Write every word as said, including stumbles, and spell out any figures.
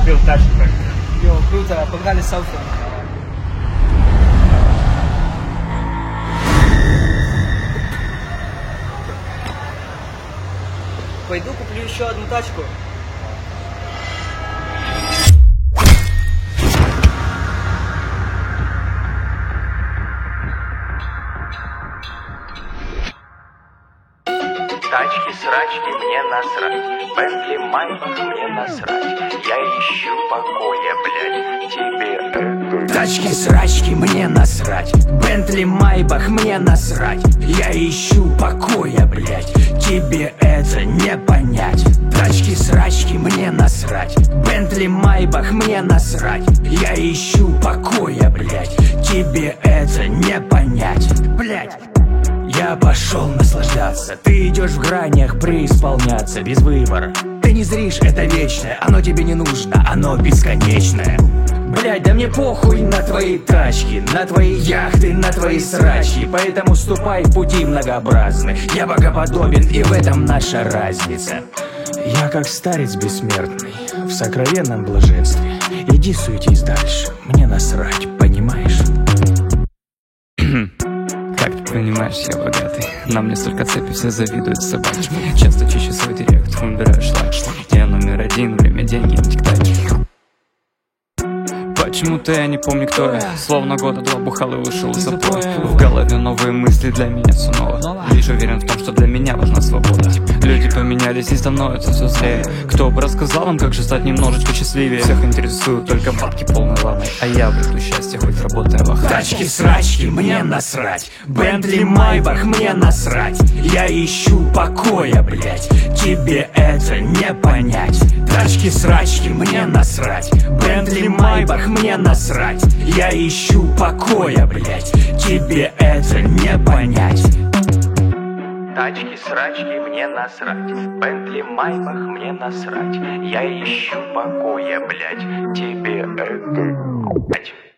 купил тачку как? Йо, круто, погнали селфи. Пойду куплю еще одну тачку. Тачки, срачки, мне насрать. Бентли, Майбах, мне насрать. Я ищу покоя, блядь. Тебе это... Тачки, срачки, мне насрать. Бентли, Майбах, мне насрать. Я ищу покоя, блядь. Тебе это не понять. Тачки, срачки, мне насрать. Бентли, Майбах, мне насрать. Я ищу покоя, блядь. Тебе это не понять. Блядь. Я пошел наслаждаться. Ты идешь в гранях преисполняться без выбора. Ты не зришь, это вечное. Оно тебе не нужно, оно бесконечное. Блядь, да мне похуй на твои тачки, на твои яхты, на твои срачи. Поэтому ступай в пути многообразны. Я богоподобен, и в этом наша разница. Я как старец бессмертный, в сокровенном блаженстве. Иди суетись дальше, мне насрать, понимаешь? Как ты понимаешь, я богатый. На мне столько цепи, все завидуют собаки. Часто чищу свой директ, убираю шлаки. Я номер один, время, деньги, тик-таки. Почему-то я не помню, кто я. Словно года два бухал и вышел из запоя. В голове новые мысли, для меня все ново. Лишь уверен в том, что для меня важна свобода. Люди поменялись и становятся все злее. Кто бы рассказал им, как же стать немножечко счастливее. Всех интересуют только бабки полной ванной, а я обрету счастье, хоть работая в охране. Тачки, срачки, мне насрать. Бентли, Майбах, мне насрать. Я ищу покоя, блядь. Тебе это не понять. Тачки, срачки, мне насрать. Бентли, Майбах, мне насрать. Я ищу покоя, блядь. Тебе это не понять. Тачки, срачки, мне насрать. Бентли, Майбах, мне насрать. Я ищу покоя, блядь. Тебе это...